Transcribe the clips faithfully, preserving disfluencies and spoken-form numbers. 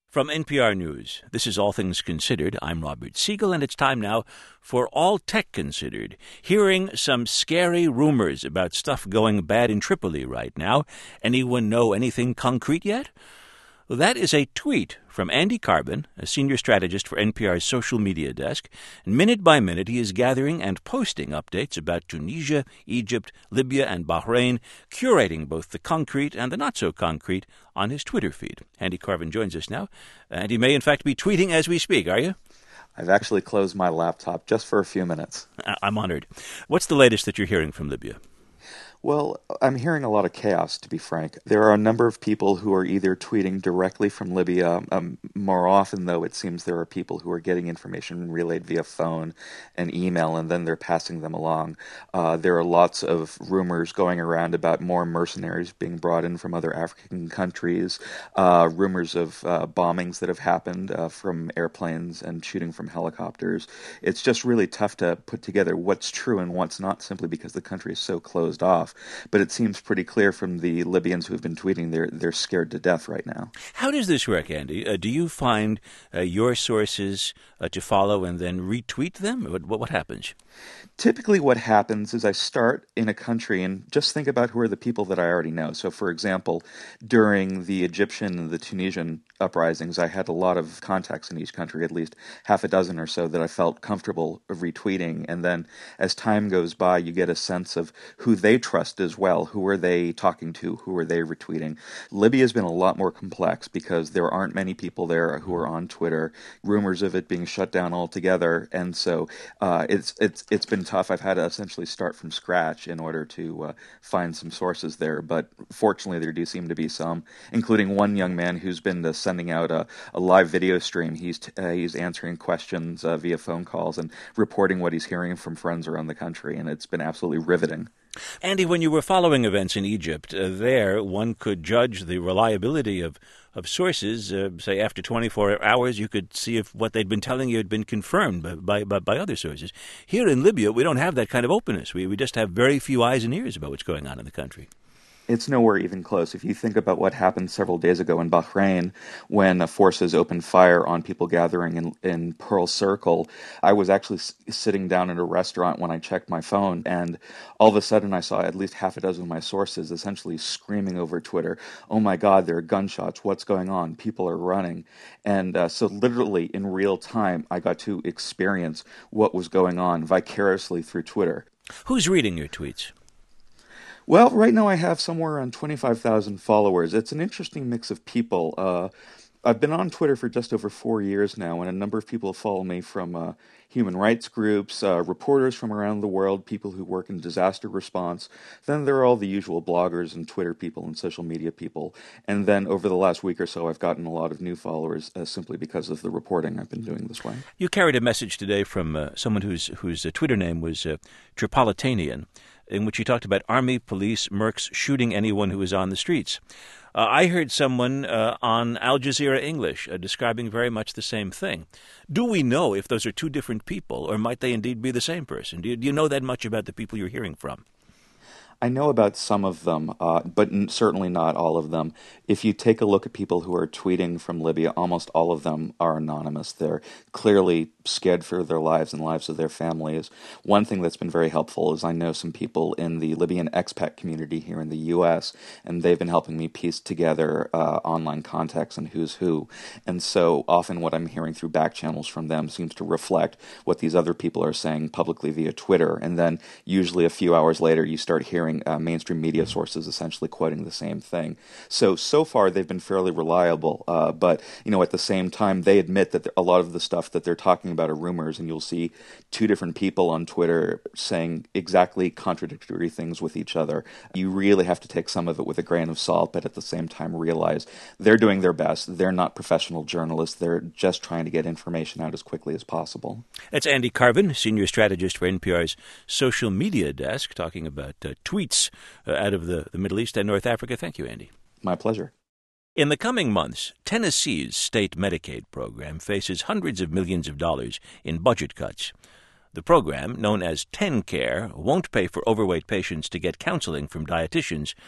From N P R News, this is All Things Considered. I'm Robert Siegel, and it's time now for All Tech Considered, hearing some scary rumors about stuff going bad in Tripoli right now. Anyone know anything concrete yet? Well, that is a tweet from Andy Carbon, a senior strategist for N P R's social media desk. And minute by minute, he is gathering and posting updates about Tunisia, Egypt, Libya, and Bahrain, curating both the concrete and the not-so-concrete on his Twitter feed. Andy Carbon joins us now, and he may, in fact, be tweeting as we speak, are you? I've actually closed my laptop just for a few minutes. I'm honored. What's the latest that you're hearing from Libya? Well, I'm hearing a lot of chaos, to be frank. There are a number of people who are either tweeting directly from Libya. Um, more often, though, it seems there are people who are getting information relayed via phone and email, and then they're passing them along. Uh, there are lots of rumors going around about more mercenaries being brought in from other African countries, uh, rumors of uh, bombings that have happened uh, from airplanes and shooting from helicopters. It's just really tough to put together what's true and what's not, simply because the country is so closed off. But it seems pretty clear from the Libyans who've been tweeting they're they're scared to death right now. How does this work, Andy? Uh, do you find uh, your sources uh, to follow and then retweet them? What, what happens? Typically what happens is I start in a country and just think about who are the people that I already know. So, for example, during the Egyptian and the Tunisian uprisings, I had a lot of contacts in each country, at least half a dozen or so that I felt comfortable retweeting. And then as time goes by, you get a sense of who they trust as well. Who are they talking to? Who are they retweeting? Libya has been a lot more complex because there aren't many people there who are on Twitter. Rumors of it being shut down altogether. And so uh, it's it's it's been tough. I've had to essentially start from scratch in order to uh, find some sources there. But fortunately, there do seem to be some, including one young man who's been uh, sending out a, a live video stream. He's t- uh, he's answering questions uh, via phone calls and reporting what he's hearing from friends around the country, and it's been absolutely riveting. Andy, when you were following events in Egypt, uh, there one could judge the reliability of, of sources. Uh, say after twenty-four hours, you could see if what they'd been telling you had been confirmed by, by, by other sources. Here in Libya, we don't have that kind of openness. We, we just have very few eyes and ears about what's going on in the country. It's nowhere even close. If you think about what happened several days ago in Bahrain when uh, forces opened fire on people gathering in, in Pearl Circle, I was actually s- sitting down at a restaurant when I checked my phone, and all of a sudden I saw at least half a dozen of my sources essentially screaming over Twitter, "Oh my God, there are gunshots, what's going on? People are running." And uh, so literally in real time, I got to experience what was going on vicariously through Twitter. Who's reading your tweets? Well, right now I have somewhere around twenty-five thousand followers. It's an interesting mix of people. Uh, I've been on Twitter for just over four years now, and a number of people follow me from uh, human rights groups, uh, reporters from around the world, people who work in disaster response. Then there are all the usual bloggers and Twitter people and social media people. And then over the last week or so, I've gotten a lot of new followers uh, simply because of the reporting I've been doing this way. You carried a message today from uh, someone whose whose uh, Twitter name was uh, Tripolitanian, in which he talked about army, police, mercs shooting anyone who is on the streets. Uh, I heard someone uh, on Al Jazeera English uh, describing very much the same thing. Do we know if those are two different people, or might they indeed be the same person? Do you, do you know that much about the people you're hearing from? I know about some of them, uh, but n- certainly not all of them. If you take a look at people who are tweeting from Libya, almost all of them are anonymous. They're clearly scared for their lives and lives of their families. One thing that's been very helpful is I know some people in the Libyan expat community here in the U S, and they've been helping me piece together uh, online contacts and who's who. And so often what I'm hearing through back channels from them seems to reflect what these other people are saying publicly via Twitter. And then usually a few hours later, you start hearing Uh, mainstream media sources essentially quoting the same thing. So, so far they've been fairly reliable, uh, but, you know, at the same time, they admit that a lot of the stuff that they're talking about are rumors, and you'll see two different people on Twitter saying exactly contradictory things with each other. You really have to take some of it with a grain of salt, but at the same time realize they're doing their best. They're not professional journalists. They're just trying to get information out as quickly as possible. That's Andy Carbon, senior strategist for N P R's social media desk, talking about uh, tweets uh, out of the, the Middle East and North Africa. Thank you, Andy. My pleasure. In the coming months, Tennessee's state Medicaid program faces hundreds of millions of dollars in budget cuts. The program, known as TennCare, won't pay for overweight patients to get counseling from dietitians,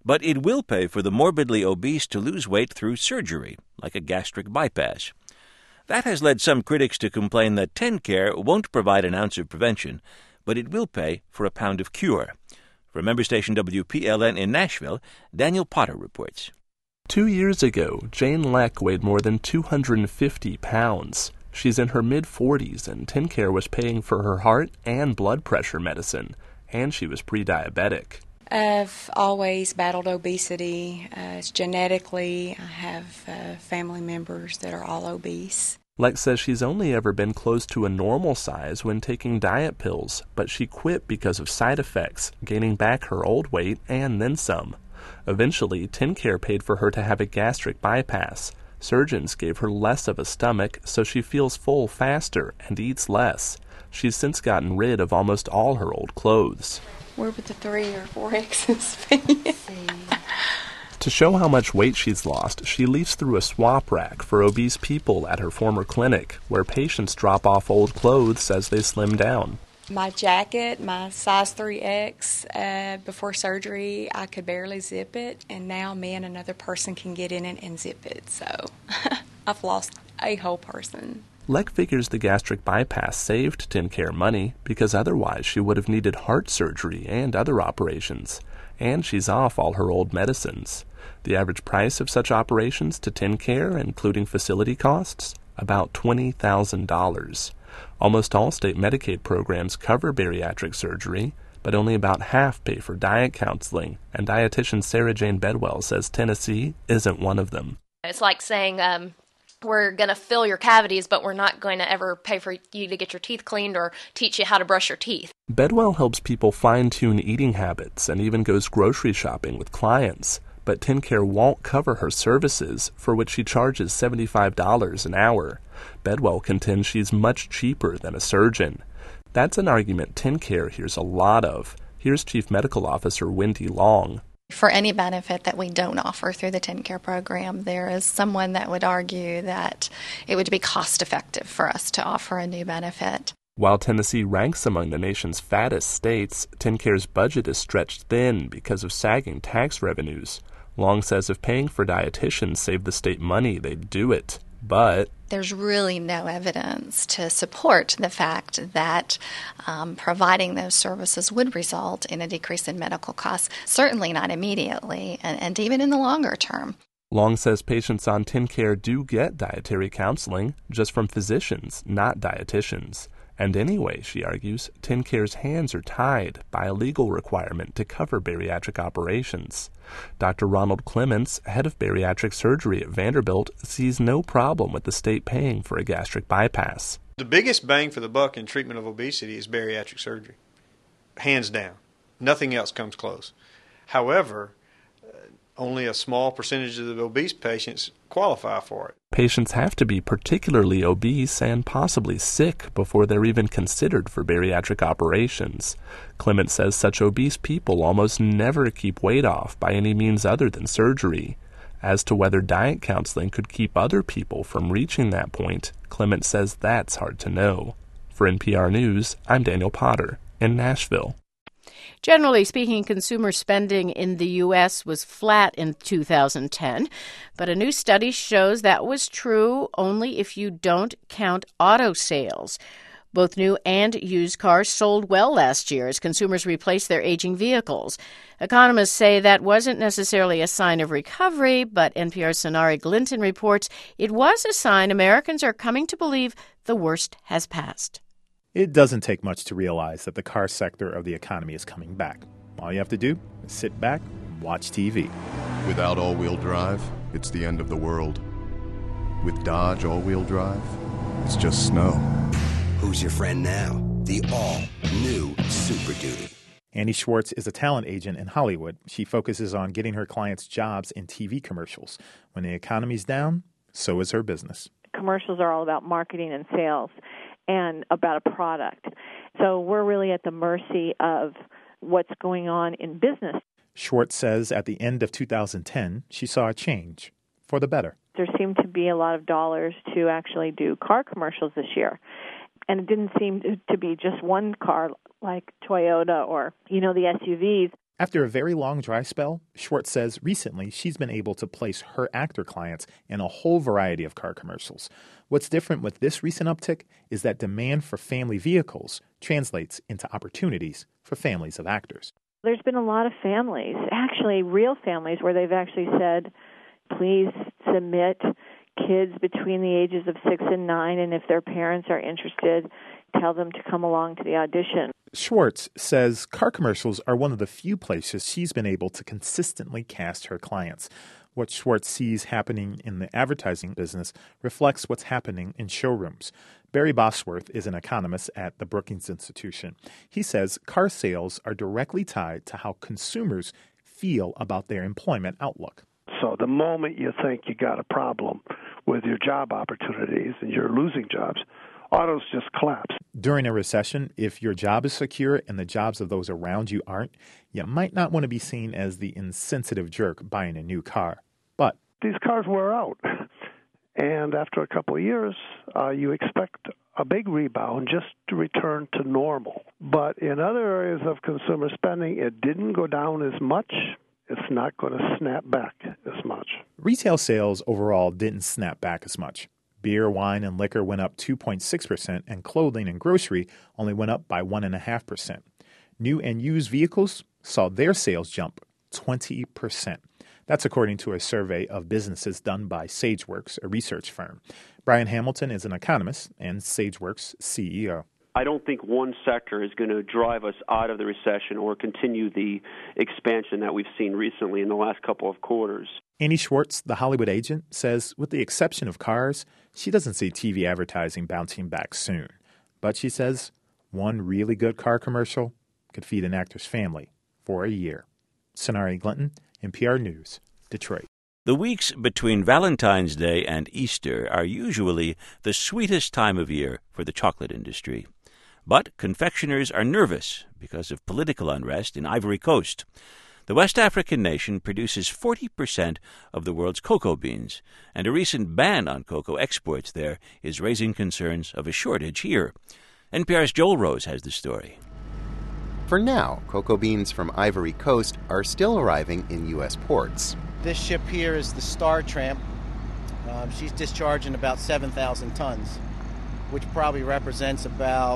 But it will pay for the morbidly obese to lose weight through surgery, like a gastric bypass. That has led some critics to complain that TennCare won't provide an ounce of prevention, but it will pay for a pound of cure. From member station W P L N in Nashville, Daniel Potter reports. Two years ago, Jane Leck weighed more than two hundred fifty pounds. She's in her mid-forties, and TennCare was paying for her heart and blood pressure medicine, and she was pre-diabetic. I've always battled obesity. Uh, it's genetically. I have uh, family members that are all obese. Lex says she's only ever been close to a normal size when taking diet pills, but she quit because of side effects, gaining back her old weight and then some. Eventually, TennCare paid for her to have a gastric bypass. Surgeons gave her less of a stomach, so she feels full faster and eats less. She's since gotten rid of almost all her old clothes. Where would the three or four X's be? To show how much weight she's lost, she leafs through a swap rack for obese people at her former clinic, where patients drop off old clothes as they slim down. My jacket, my size three X, uh, before surgery, I could barely zip it, and now me and another person can get in it and zip it. So I've lost a whole person. Leck figures the gastric bypass saved TennCare money because otherwise she would have needed heart surgery and other operations. And she's off all her old medicines. The average price of such operations to TennCare, including facility costs, about twenty thousand dollars. Almost all state Medicaid programs cover bariatric surgery, but only about half pay for diet counseling, and dietitian Sarah Jane Bedwell says Tennessee isn't one of them. It's like saying, um, we're going to fill your cavities, but we're not going to ever pay for you to get your teeth cleaned or teach you how to brush your teeth. Bedwell helps people fine-tune eating habits and even goes grocery shopping with clients. But TennCare won't cover her services, for which she charges seventy-five dollars an hour. Bedwell contends she's much cheaper than a surgeon. That's an argument TennCare hears a lot of. Here's Chief Medical Officer Wendy Long. For any benefit that we don't offer through the TennCare program, there is someone that would argue that it would be cost-effective for us to offer a new benefit. While Tennessee ranks among the nation's fattest states, TennCare's budget is stretched thin because of sagging tax revenues. Long says if paying for dietitians saved the state money, they'd do it. But there's really no evidence to support the fact that um, providing those services would result in a decrease in medical costs, certainly not immediately, and, and even in the longer term. Long says patients on TennCare do get dietary counseling, just from physicians, not dietitians. And anyway, she argues, TennCare's hands are tied by a legal requirement to cover bariatric operations. Doctor Ronald Clements, head of bariatric surgery at Vanderbilt, sees no problem with the state paying for a gastric bypass. The biggest bang for the buck in treatment of obesity is bariatric surgery. Hands down. Nothing else comes close. However, only a small percentage of the obese patients qualify for it. Patients have to be particularly obese and possibly sick before they're even considered for bariatric operations. Clement says such obese people almost never keep weight off by any means other than surgery. As to whether diet counseling could keep other people from reaching that point, Clement says that's hard to know. For N P R News, I'm Daniel Potter in Nashville. Generally speaking, consumer spending in the U S was flat in two thousand ten, but a new study shows that was true only if you don't count auto sales. Both new and used cars sold well last year as consumers replaced their aging vehicles. Economists say that wasn't necessarily a sign of recovery, but N P R's Sonari Glinton reports it was a sign Americans are coming to believe the worst has passed. It doesn't take much to realize that the car sector of the economy is coming back. All you have to do is sit back and watch T V. Without all-wheel drive, it's the end of the world. With Dodge all-wheel drive, it's just snow. Who's your friend now? The all-new Super Duty. Annie Schwartz is a talent agent in Hollywood. She focuses on getting her clients jobs in T V commercials. When the economy's down, so is her business. Commercials are all about marketing and sales and about a product. So we're really at the mercy of what's going on in business. Schwartz says at the end of two thousand ten, she saw a change for the better. There seemed to be a lot of dollars to actually do car commercials this year. And it didn't seem to be just one car like Toyota or, you know, the S U Vs. After a very long dry spell, Schwartz says recently she's been able to place her actor clients in a whole variety of car commercials. What's different with this recent uptick is that demand for family vehicles translates into opportunities for families of actors. There's been a lot of families, actually real families, where they've actually said, please submit kids between the ages of six and nine, and if their parents are interested, tell them to come along to the audition. Schwartz says car commercials are one of the few places she's been able to consistently cast her clients. What Schwartz sees happening in the advertising business reflects what's happening in showrooms. Barry Bosworth is an economist at the Brookings Institution. He says car sales are directly tied to how consumers feel about their employment outlook. So the moment you think you got a problem with your job opportunities and you're losing jobs, autos just collapse. During a recession, if your job is secure and the jobs of those around you aren't, you might not want to be seen as the insensitive jerk buying a new car. But these cars wear out. And after a couple of years, uh, you expect a big rebound just to return to normal. But in other areas of consumer spending, it didn't go down as much. It's not going to snap back as much. Retail sales overall didn't snap back as much. Beer, wine, and liquor went up two point six percent, and clothing and grocery only went up by one point five percent. New and used vehicles saw their sales jump twenty percent. That's according to a survey of businesses done by SageWorks, a research firm. Brian Hamilton is an economist and SageWorks C E O. I don't think one sector is going to drive us out of the recession or continue the expansion that we've seen recently in the last couple of quarters. Annie Schwartz, the Hollywood agent, says with the exception of cars, she doesn't see T V advertising bouncing back soon. But she says one really good car commercial could feed an actor's family for a year. Sonari Glinton, N P R News, Detroit. The weeks between Valentine's Day and Easter are usually the sweetest time of year for the chocolate industry. But confectioners are nervous because of political unrest in Ivory Coast. The West African nation produces forty percent of the world's cocoa beans, and a recent ban on cocoa exports there is raising concerns of a shortage here. N P R's Joel Rose has the story. For now, cocoa beans from Ivory Coast are still arriving in U S ports. This ship here is the Star Tramp. Um, she's discharging about seven thousand tons, which probably represents about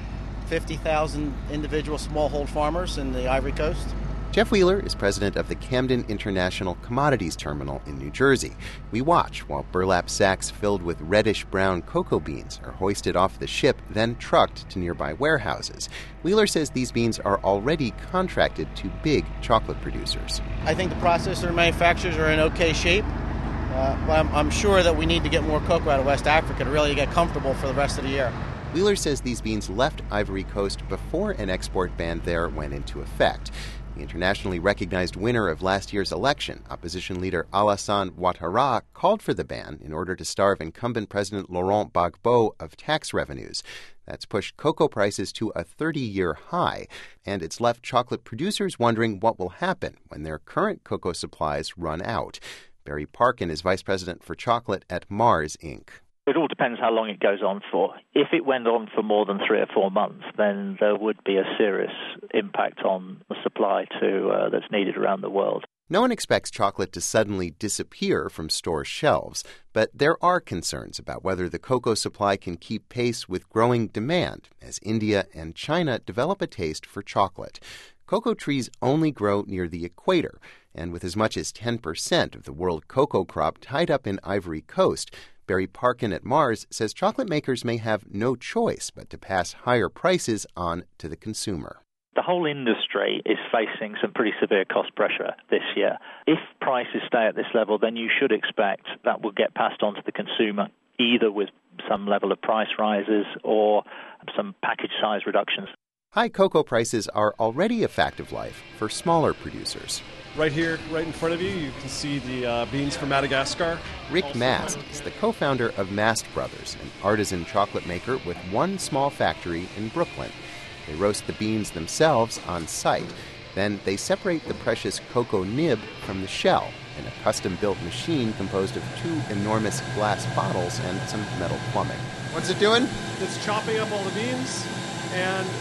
fifty thousand individual smallhold farmers in the Ivory Coast. Jeff Wheeler is president of the Camden International Commodities Terminal in New Jersey. We watch while burlap sacks filled with reddish-brown cocoa beans are hoisted off the ship, then trucked to nearby warehouses. Wheeler says these beans are already contracted to big chocolate producers. I think the processor manufacturers are in okay shape, uh, but I'm, I'm sure that we need to get more cocoa out of West Africa to really get comfortable for the rest of the year. Wheeler says these beans left Ivory Coast before an export ban there went into effect. The internationally recognized winner of last year's election, opposition leader Alassane Ouattara, called for the ban in order to starve incumbent President Laurent Gbagbo of tax revenues. That's pushed cocoa prices to a thirty-year high, and it's left chocolate producers wondering what will happen when their current cocoa supplies run out. Barry Parkin is vice president for chocolate at Mars, Incorporated. It all depends how long it goes on for. If it went on for more than three or four months, then there would be a serious impact on the supply to uh, that's needed around the world. No one expects chocolate to suddenly disappear from store shelves, but there are concerns about whether the cocoa supply can keep pace with growing demand as India and China develop a taste for chocolate. Cocoa trees only grow near the equator, and with as much as ten percent of the world cocoa crop tied up in Ivory Coast, Barry Parkin at Mars says chocolate makers may have no choice but to pass higher prices on to the consumer. The whole industry is facing some pretty severe cost pressure this year. If prices stay at this level, then you should expect that will get passed on to the consumer, either with some level of price rises or some package size reductions. High cocoa prices are already a fact of life for smaller producers. Right here, right in front of you, you can see the uh, beans from Madagascar. Rick Mast is the co-founder of Mast Brothers, an artisan chocolate maker with one small factory in Brooklyn. They roast the beans themselves on site. Then they separate the precious cocoa nib from the shell in a custom-built machine composed of two enormous glass bottles and some metal plumbing. What's it doing? It's chopping up all the beans and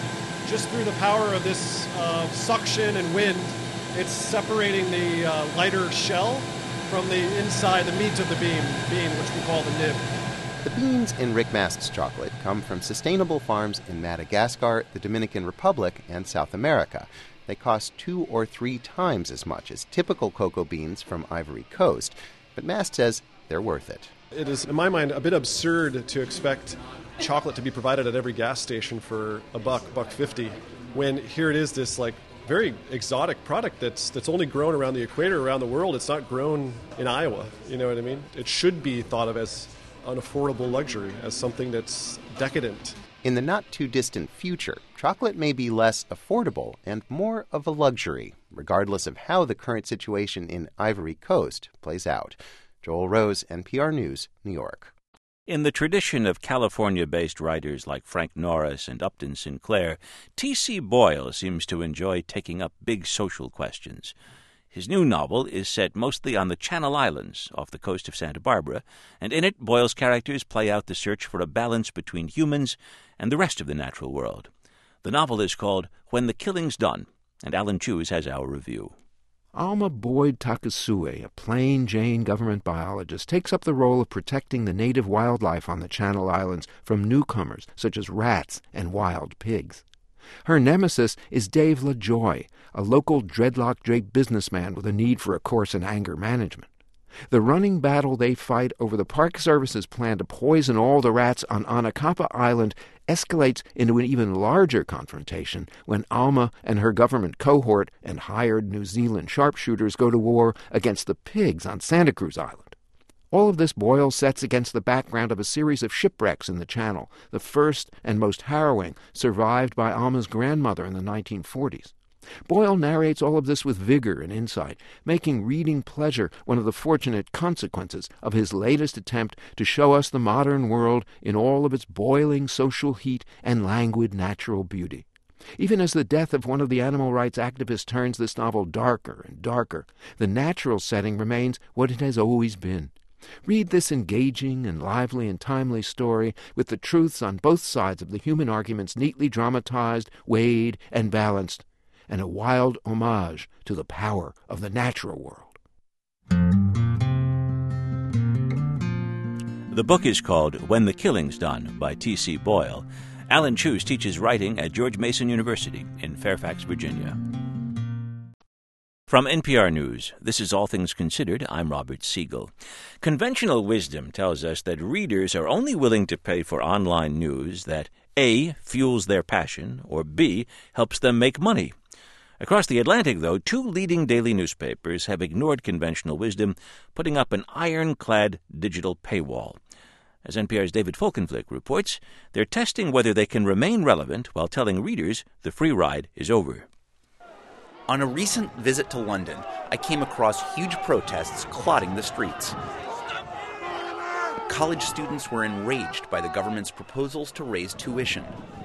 just through the power of this uh, suction and wind, it's separating the uh, lighter shell from the inside, the meat of the bean, bean, which we call the nib. The beans in Rick Mast's chocolate come from sustainable farms in Madagascar, the Dominican Republic, and South America. They cost two or three times as much as typical cocoa beans from Ivory Coast, but Mast says they're worth it. It is, in my mind, a bit absurd to expect chocolate to be provided at every gas station for a buck, buck fifty, when here it is, this like very exotic product that's that's only grown around the equator, around the world. It's not grown in Iowa. You know what I mean? It should be thought of as an affordable luxury, as something that's decadent. In the not-too-distant future, chocolate may be less affordable and more of a luxury, regardless of how the current situation in Ivory Coast plays out. Joel Rose, N P R News, New York. In the tradition of California-based writers like Frank Norris and Upton Sinclair, T C. Boyle seems to enjoy taking up big social questions. His new novel is set mostly on the Channel Islands off the coast of Santa Barbara, and in it Boyle's characters play out the search for a balance between humans and the rest of the natural world. The novel is called When the Killing's Done, and Alan Chews has our review. Alma Boyd Takasue, a plain Jane government biologist, takes up the role of protecting the native wildlife on the Channel Islands from newcomers such as rats and wild pigs. Her nemesis is Dave LaJoy, a local dreadlock-draped businessman with a need for a course in anger management. The running battle they fight over the Park Service's plan to poison all the rats on Anacapa Island escalates into an even larger confrontation when Alma and her government cohort and hired New Zealand sharpshooters go to war against the pigs on Santa Cruz Island. All of this Boyle sets against the background of a series of shipwrecks in the Channel, the first and most harrowing survived by Alma's grandmother in the nineteen forties. Boyle narrates all of this with vigor and insight, making reading pleasure one of the fortunate consequences of his latest attempt to show us the modern world in all of its boiling social heat and languid natural beauty. Even as the death of one of the animal rights activists turns this novel darker and darker, the natural setting remains what it has always been. Read this engaging and lively and timely story with the truths on both sides of the human arguments neatly dramatized, weighed, and balanced, and a wild homage to the power of the natural world. The book is called When the Killing's Done by T C. Boyle. Alan Chews teaches writing at George Mason University in Fairfax, Virginia. From N P R News, this is All Things Considered. I'm Robert Siegel. Conventional wisdom tells us that readers are only willing to pay for online news that A, fuels their passion, or B, helps them make money. Across the Atlantic, though, two leading daily newspapers have ignored conventional wisdom, putting up an ironclad digital paywall. As N P R's David Folkenflik reports, they're testing whether they can remain relevant while telling readers the free ride is over. On a recent visit to London, I came across huge protests clotting the streets. College students were enraged by the government's proposals to raise tuition.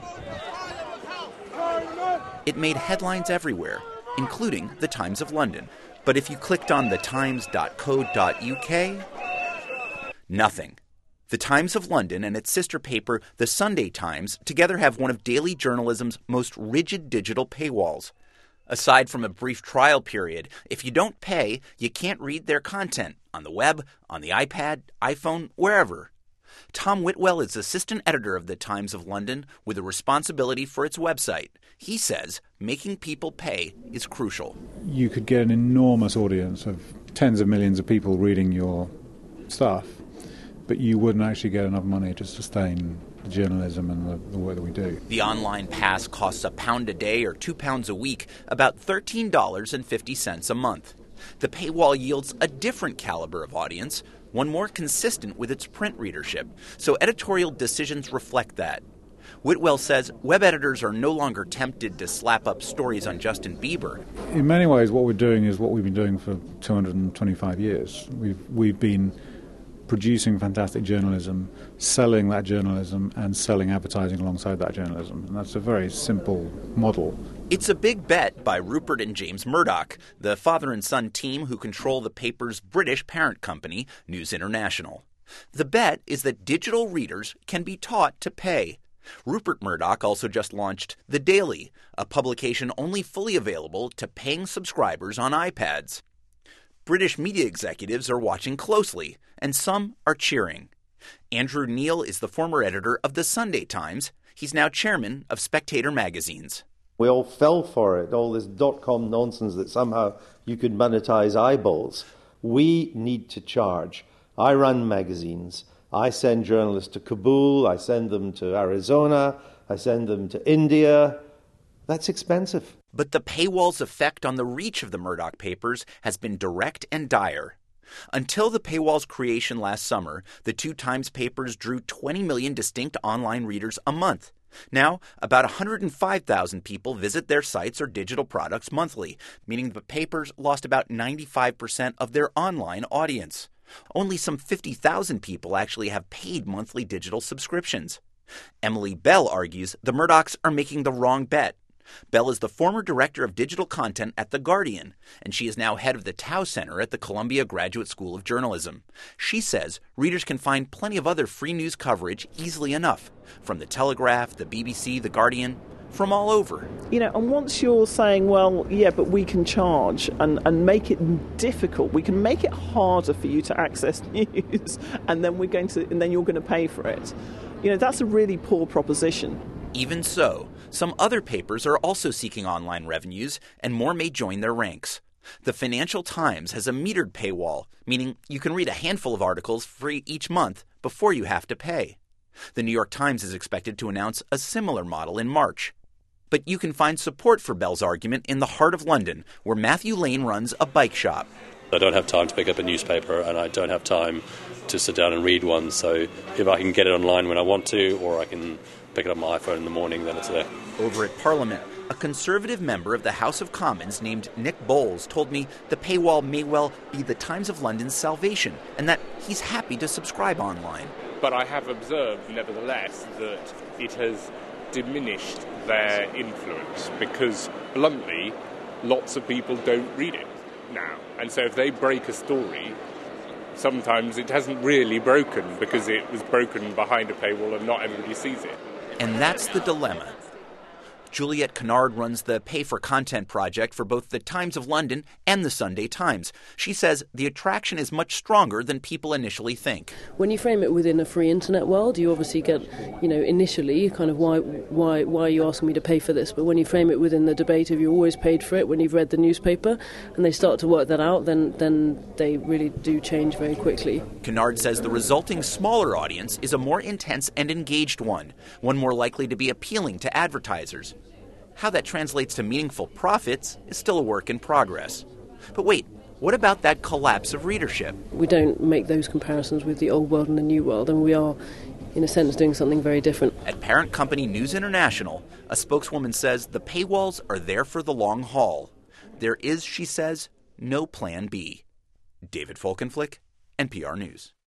It made headlines everywhere, including the Times of London. But if you clicked on the times dot co dot U K, nothing. The Times of London and its sister paper, The Sunday Times, together have one of daily journalism's most rigid digital paywalls. Aside from a brief trial period, if you don't pay, you can't read their content on the web, on the iPad, iPhone, wherever. Tom Whitwell is assistant editor of the Times of London with a responsibility for its website. He says making people pay is crucial. You could get an enormous audience of tens of millions of people reading your stuff, but you wouldn't actually get enough money to sustain the journalism and the, the work that we do. The online pass costs a pound a day or two pounds a week, about thirteen dollars and fifty cents a month. The paywall yields a different caliber of audience, one more consistent with its print readership, so editorial decisions reflect that. Whitwell says web editors are no longer tempted to slap up stories on Justin Bieber. In many ways, what we're doing is what we've been doing for two hundred twenty-five years. We've we've been producing fantastic journalism, selling that journalism, and selling advertising alongside that journalism. And that's a very simple model. It's a big bet by Rupert and James Murdoch, the father and son team who control the paper's British parent company, News International. The bet is that digital readers can be taught to pay. Rupert Murdoch also just launched The Daily, a publication only fully available to paying subscribers on iPads. British media executives are watching closely, and some are cheering. Andrew Neil is the former editor of The Sunday Times. He's now chairman of Spectator magazines. We all fell for it, all this dot-com nonsense that somehow you could monetize eyeballs. We need to charge. I run magazines. I send journalists to Kabul, I send them to Arizona, I send them to India. That's expensive. But the paywall's effect on the reach of the Murdoch papers has been direct and dire. Until the paywall's creation last summer, the two Times papers drew twenty million distinct online readers a month. Now, about one hundred five thousand people visit their sites or digital products monthly, meaning the papers lost about ninety-five percent of their online audience. Only some fifty thousand people actually have paid monthly digital subscriptions. Emily Bell argues the Murdochs are making the wrong bet. Bell is the former director of digital content at The Guardian, and she is now head of the Tow Center at the Columbia Graduate School of Journalism. She says readers can find plenty of other free news coverage easily enough, from The Telegraph, the B B C, The Guardian, from all over. You know, and once you're saying, well, yeah, but we can charge and, and make it difficult, we can make it harder for you to access news, and then we're going to, and then you're going to pay for it. You know, that's a really poor proposition. Even so, some other papers are also seeking online revenues, and more may join their ranks. The Financial Times has a metered paywall, meaning you can read a handful of articles free each month before you have to pay. The New York Times is expected to announce a similar model in March. But you can find support for Bell's argument in the heart of London, where Matthew Lane runs a bike shop. I don't have time to pick up a newspaper, and I don't have time to sit down and read one, so if I can get it online when I want to, or I can pick it up on my iPhone in the morning, then it's there. Over at Parliament, a Conservative member of the House of Commons named Nick Bowles told me the paywall may well be the Times of London's salvation, and that he's happy to subscribe online. But I have observed, nevertheless, that it has diminished their influence because, bluntly, lots of people don't read it now. And so if they break a story, sometimes it hasn't really broken because it was broken behind a paywall and not everybody sees it. And that's the dilemma. Juliette Kennard runs the Pay for Content project for both the Times of London and the Sunday Times. She says the attraction is much stronger than people initially think. When you frame it within a free internet world, you obviously get, you know, initially kind of why why why are you asking me to pay for this? But when you frame it within the debate of you always paid for it when you've read the newspaper, and they start to work that out, then then they really do change very quickly. Kennard says the resulting smaller audience is a more intense and engaged one, one more likely to be appealing to advertisers. How that translates to meaningful profits is still a work in progress. But wait, what about that collapse of readership? We don't make those comparisons with the old world and the new world, and we are, in a sense, doing something very different. At parent company News International, a spokeswoman says the paywalls are there for the long haul. There is, she says, no plan B. David Folkenflik, N P R News.